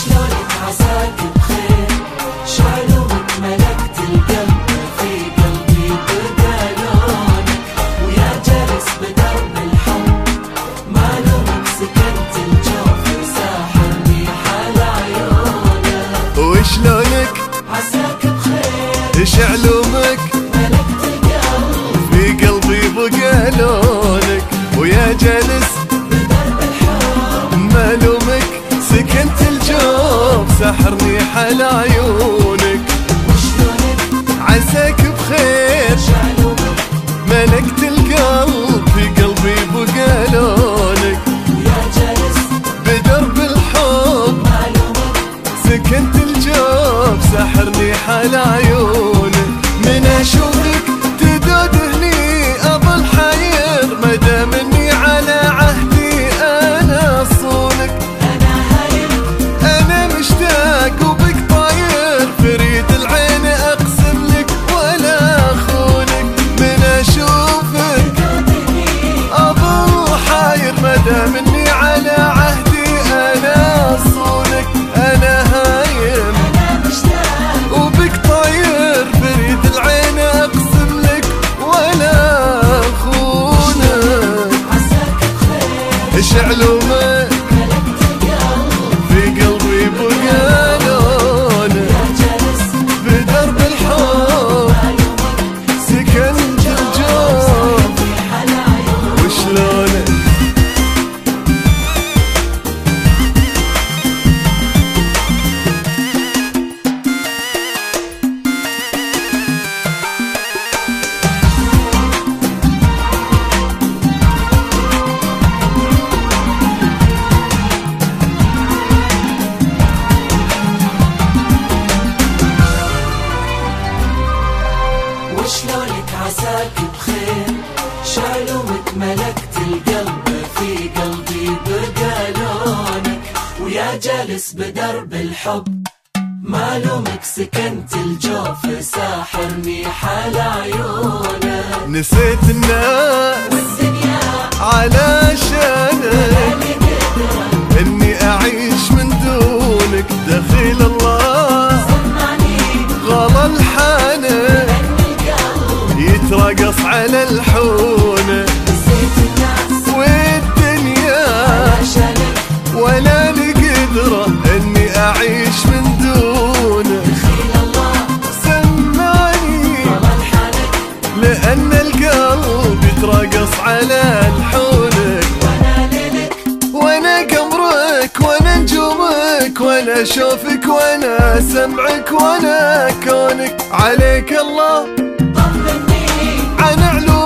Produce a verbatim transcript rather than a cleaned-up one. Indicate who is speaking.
Speaker 1: وشلونك عساك بخير، شعلومك ملكت القلب، في قلبي بدا لونك، ويا جالس بدرب الحب، ما لومك سكنت الجوف، ساحرني حال عيونك.
Speaker 2: وشلونك
Speaker 1: عساك بخير،
Speaker 2: شعلومك
Speaker 1: ملكت القلب،
Speaker 2: في قلبي بقى لونك، ويا جالس
Speaker 1: بدرب الحب،
Speaker 2: ما لومك سكنت الجوف، سحرني حال عيونك.
Speaker 1: وشلونك
Speaker 2: عساك بخير،
Speaker 1: شعلومك
Speaker 2: ملكت القلب، في قلبي بقى لونك،
Speaker 1: ويا جالس
Speaker 2: بدرب الحب
Speaker 1: ما لومك
Speaker 2: سكنت الجوف، سحرني حال عيونك. من اشوفك تدود هني اظل حير، مدام اني على عهدي انا صونك،
Speaker 1: أنا هايل
Speaker 2: انا مشتاق وبك طاير، فريد العين اقسم لك ولا اخونك. من اشوفك اظل حاير، مدام اني على عهدي انا صونك، انا هايم
Speaker 1: أنا مشتاق
Speaker 2: وبك طاير، فريد العين اقسم لك ولا اخونك.
Speaker 1: عساك بخير،
Speaker 2: شعلومك
Speaker 1: ملكت القلب،
Speaker 2: في قلبي بقى لونك،
Speaker 1: يا جالس
Speaker 2: بدرب الحب
Speaker 1: ما لومك
Speaker 2: سكنت الجوف.
Speaker 1: في حال عيونك.
Speaker 2: وشلونك
Speaker 1: وشلونك عساك بخير، شعلومك ملكت القلب، في قلبي بقى لونك، ويا جالس بدرب الحب، ما لومك سكنت الجوف، ساحرني حال عيونك.
Speaker 2: نسيت الناس
Speaker 1: والدنيا
Speaker 2: علشانك،
Speaker 1: مالي قدرة
Speaker 2: اني اعيش من دونك، دخيل الله
Speaker 1: سمعني
Speaker 2: غلا الحانك،
Speaker 1: أني القلب،
Speaker 2: يترقص على الحونه،
Speaker 1: نسيت الناس
Speaker 2: والدنيا
Speaker 1: عشانك،
Speaker 2: ولا لي قدرة اني اعيش من دونك.
Speaker 1: دخيل الله
Speaker 2: سمعني
Speaker 1: طلع لحالك،
Speaker 2: لان القلب يترقص على الحونك،
Speaker 1: وانا ليلك
Speaker 2: وانا قمرك وانا نجومك، وانا اشوفك وانا سمعك وانا كونك. عليك الله
Speaker 1: طمني
Speaker 2: عن علومك